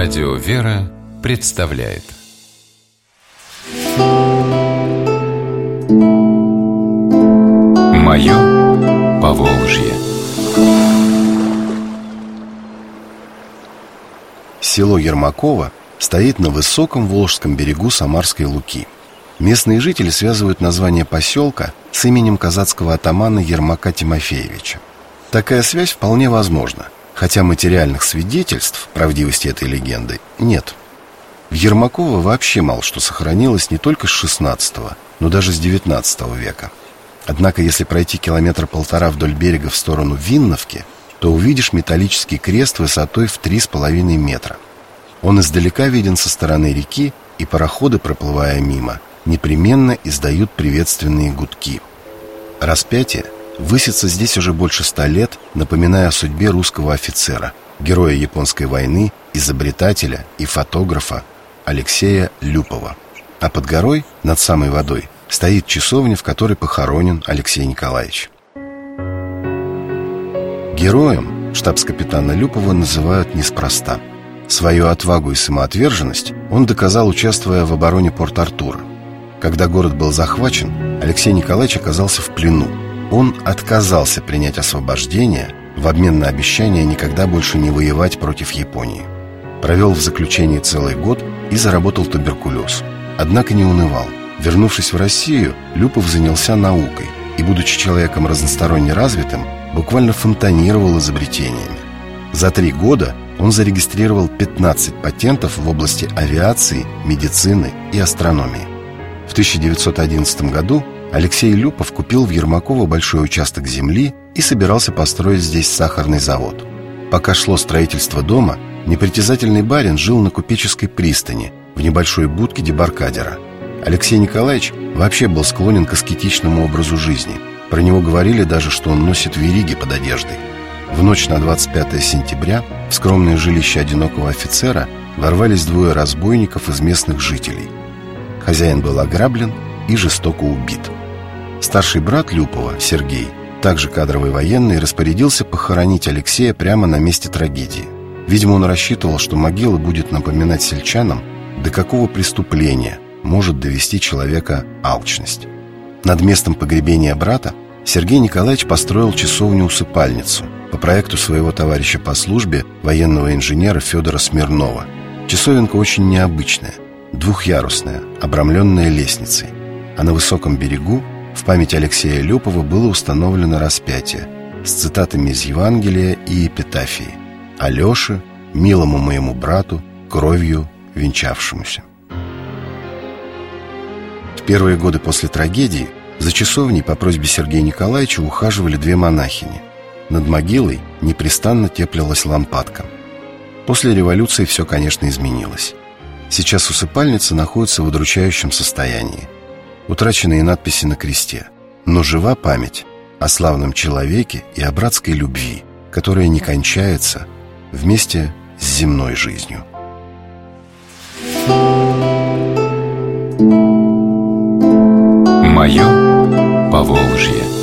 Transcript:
Радио «Вера» представляет «Мое Поволжье». Село Ермаково стоит на высоком Волжском берегу Самарской Луки. Местные жители связывают название поселка с именем казацкого атамана Ермака Тимофеевича. Такая связь вполне возможна, хотя материальных свидетельств правдивости этой легенды нет. В Ермаково вообще мало что сохранилось не только с XVI, но даже с XIX века. Однако, если пройти 1,5 километра вдоль берега в сторону Винновки, то увидишь металлический крест высотой в 3,5 метра. Он издалека виден со стороны реки, и пароходы, проплывая мимо, непременно издают приветственные гудки. Распятие высится здесь уже больше 100 лет, напоминая о судьбе русского офицера, героя Японской войны, изобретателя и фотографа Алексея Люпова. А под горой, над самой водой, стоит часовня, в которой похоронен Алексей Николаевич. Героем штабс-капитана Люпова называют неспроста. Свою отвагу и самоотверженность он доказал, участвуя в обороне Порт-Артура. Когда город был захвачен, Алексей Николаевич оказался в плену. Он отказался принять освобождение в обмен на обещание никогда больше не воевать против Японии. Провел в заключении целый год и заработал туберкулез. Однако не унывал. Вернувшись в Россию, Люпов занялся наукой и, будучи человеком разносторонне развитым, буквально фонтанировал изобретениями. За 3 года он зарегистрировал 15 патентов в области авиации, медицины и астрономии. В 1911 году Алексей Люпов купил в Ермаково большой участок земли и собирался построить здесь сахарный завод. Пока шло строительство дома, непритязательный барин жил на купеческой пристани в небольшой будке дебаркадера. Алексей Николаевич вообще был склонен к аскетичному образу жизни. Про него говорили даже, что он носит вериги под одеждой. В ночь на 25 сентября в скромное жилище одинокого офицера ворвались 2 разбойников из местных жителей. Хозяин был ограблен и жестоко убит. Старший брат Люпова, Сергей, также кадровый военный, распорядился похоронить Алексея прямо на месте трагедии. Видимо, он рассчитывал, что могила будет напоминать сельчанам, до какого преступления может довести человека алчность. Над местом погребения брата Сергей Николаевич построил часовню-усыпальницу по проекту своего товарища по службе, военного инженера Федора Смирнова. Часовенка очень необычная, 2-ярусная, обрамленная лестницей. А на высоком берегу в память Алексея Люпова было установлено распятие с цитатами из Евангелия и эпитафии: «Алёше, милому моему брату, кровью венчавшемуся». В первые годы после трагедии за часовней по просьбе Сергея Николаевича ухаживали 2 монахини. Над могилой непрестанно теплилась лампадка. После революции все, конечно, изменилось. Сейчас усыпальница находится в удручающем состоянии. Утрачены и надписи на кресте, но жива память о славном человеке и о братской любви, которая не кончается вместе с земной жизнью. «Мое Поволжье».